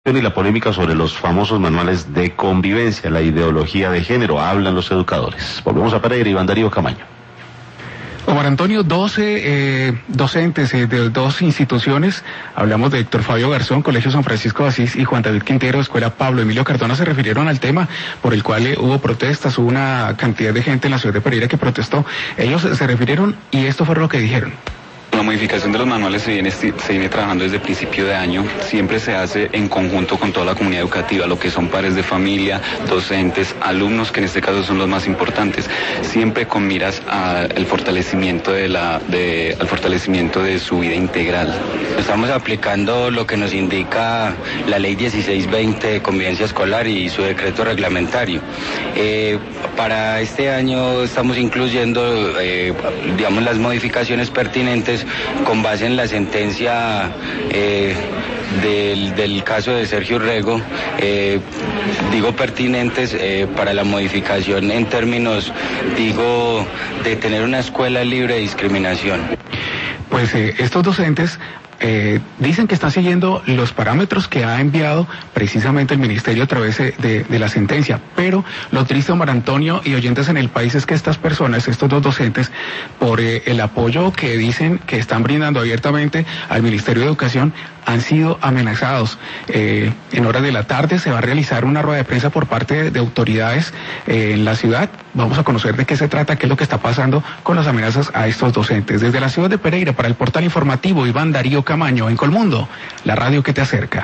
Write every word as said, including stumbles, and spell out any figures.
Y la polémica sobre los famosos manuales de convivencia, la ideología de género, hablan los educadores. Volvemos a Pereira, Iván Darío Camaño. Omar Antonio, doce eh, docentes eh, de dos instituciones, hablamos de Héctor Fabio Garzón, Colegio San Francisco de Asís, y Juan David Quintero, Escuela Pablo Emilio Cardona, se refirieron al tema por el cual eh, hubo protestas, hubo una cantidad de gente en la ciudad de Pereira que protestó. Ellos se refirieron y esto fue lo que dijeron. La modificación de los manuales se viene, se viene trabajando desde el principio de año, siempre se hace en conjunto con toda la comunidad educativa, lo que son padres de familia, docentes, alumnos, que en este caso son los más importantes, siempre con miras al fortalecimiento de la, de, al fortalecimiento de su vida integral. Estamos aplicando lo que nos indica la ley dieciséis veinte de convivencia escolar y su decreto reglamentario. Eh, para este año estamos incluyendo, eh, digamos, las modificaciones pertinentes con base en la sentencia eh, del, del caso de Sergio Rego, eh, digo pertinentes eh, para la modificación en términos, digo, de tener una escuela libre de discriminación. Pues eh, estos docentes Eh, dicen que están siguiendo los parámetros que ha enviado precisamente el ministerio a través de, de, de la sentencia, pero lo triste, Omar Antonio y oyentes en el país, es que estas personas, estos dos docentes, por eh, el apoyo que dicen que están brindando abiertamente al Ministerio de Educación, han sido amenazados. Eh, en horas de la tarde se va a realizar una rueda de prensa por parte de, de autoridades eh, en la ciudad. Vamos a conocer de qué se trata, qué es lo que está pasando con las amenazas a estos docentes. Desde la ciudad de Pereira, para el portal informativo, Iván Darío Camaño, en Colmundo, la radio que te acerca.